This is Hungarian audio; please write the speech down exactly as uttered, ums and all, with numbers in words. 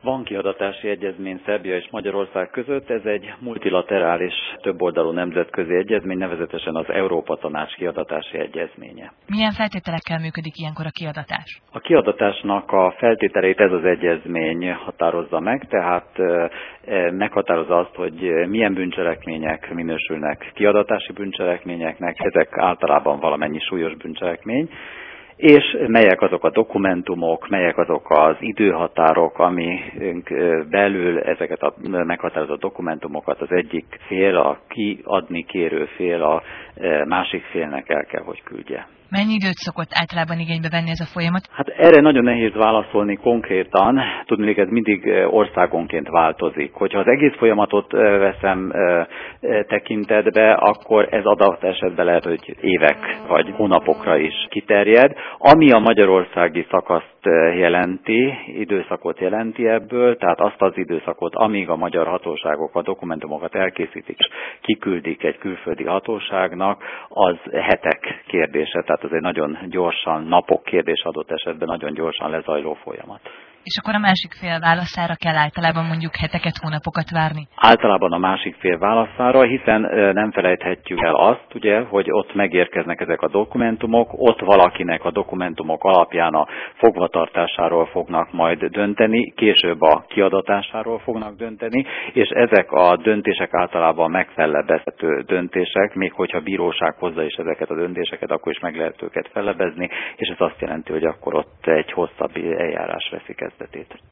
Van kiadatási egyezmény Szerbia és Magyarország között, ez egy multilaterális, többoldalú nemzetközi egyezmény, nevezetesen az Európa Tanács kiadatási egyezménye. Milyen feltételekkel működik ilyenkor a kiadatás? A kiadatásnak a feltételeit ez az egyezmény határozza meg, tehát meghatározza azt, hogy milyen bűncselekmények minősülnek kiadatási bűncselekményeknek, ezek általában valamennyi súlyos bűncselekmény, és melyek azok a dokumentumok, melyek azok az időhatárok, ami belül ezeket a meghatározott dokumentumokat az egyik fél, a kiadni kérő fél a másik félnek el kell, hogy küldje. Mennyi időt szokott általában igénybe venni ez a folyamat? Hát erre nagyon nehéz válaszolni konkrétan, tudni, hogy ez mindig országonként változik. Hogyha az egész folyamatot veszem tekintetbe, akkor ez adott esetben lehet, hogy évek vagy hónapokra is kiterjed. Ami a magyarországi szakaszt jelenti, időszakot jelenti ebből, tehát azt az időszakot, amíg a magyar hatóságok a dokumentumokat elkészítik és kiküldik egy külföldi hatóságnak, az hetek kérdése, tehát ez egy nagyon gyorsan, napok kérdés adott esetben, nagyon gyorsan lezajló folyamat. És akkor a másik fél válaszára kell általában mondjuk heteket, hónapokat várni? Általában a másik fél válaszára, hiszen nem felejthetjük el azt, ugye, hogy ott megérkeznek ezek a dokumentumok, ott valakinek a dokumentumok alapján a fogvatartásáról fognak majd dönteni, később a kiadatásáról fognak dönteni, és ezek a döntések általában megfellebbezhető döntések, még hogyha bíróság hozza is ezeket a döntéseket, akkor is meg lehet őket fellebbezni, és ez azt jelenti, hogy akkor ott egy hosszabb eljárás veszi kezdetét.